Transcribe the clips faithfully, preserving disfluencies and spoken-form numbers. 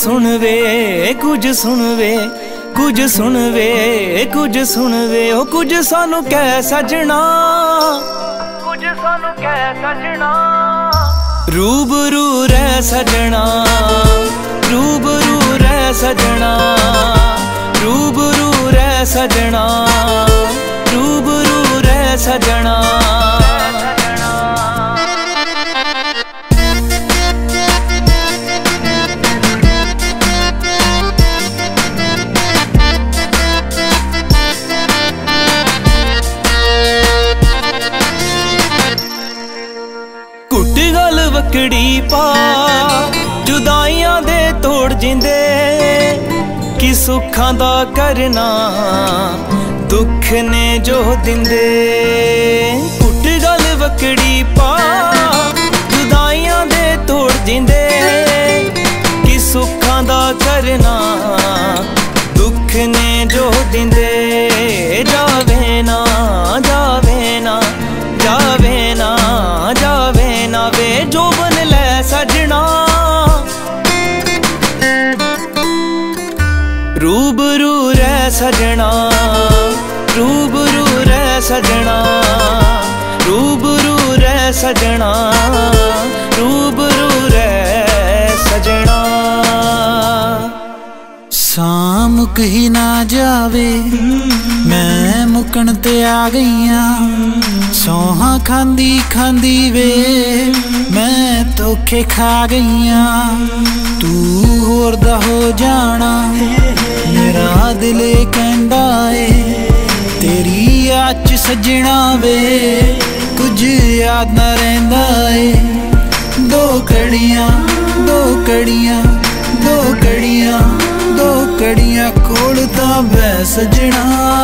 सुन वे कुछ सुन वे कुछ सुन वे कुछ सुन वे ओ कुछ सानू कह सजना कुछ सानू कह सजना रूबरू रह सजना रूबरू रह सजना रूबरू रह सजना रूबरू रह सजना कुट गल वकड़ी पा जुदाइयां दे तोड़ जिंदे कि सुखां दा करना दुख ने जो दिंदे कुट गल वकड़ी पा जुदाइयां दे तोड़ जिंदे कि सुखां दा करना दुख ने जो दिंदे जावे ना जावे ना जावे ना जावे ना वे जोबन ले सजना रूबरू रह सजना रूबरू रह सजना रूबरू रह सजना रूबरू रह सजना सां मुक ही ना जावे मैं मुकन ते आ गईयां सौहा खांदी खांदी वे मैं धोखे खा गईयां तू होर दा हो जाना मेरा दिल कहंदा ए तेरी याद च सजना वे कुछ याद ना रहिंदा ए दो कड़ियां दो कड़ियां दो कड़ियां दो कड़ियां कोल तां बह सजना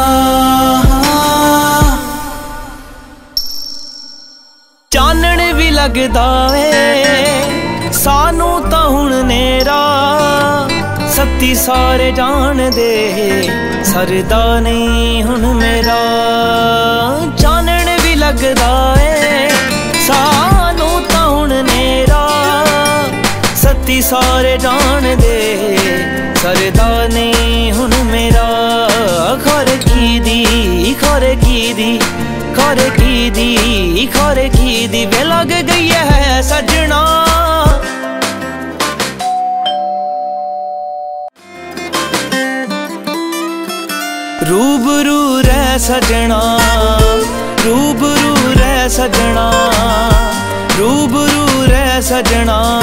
चानण भी लगदा ए सानू तां हुण नेरा सत्ती सारे जान दे सरदा नहीं हुण मेरा चानण भी लगदा ए सानू तां हुण नेरा सत्ती सारे जान दे सरदा नहीं हुण मेरा खर की दी खर की दी खर की दी खर की दी वे लग गई है सजना रूबरू रह सजना रूबरू रह सजना रूबरू रह सजना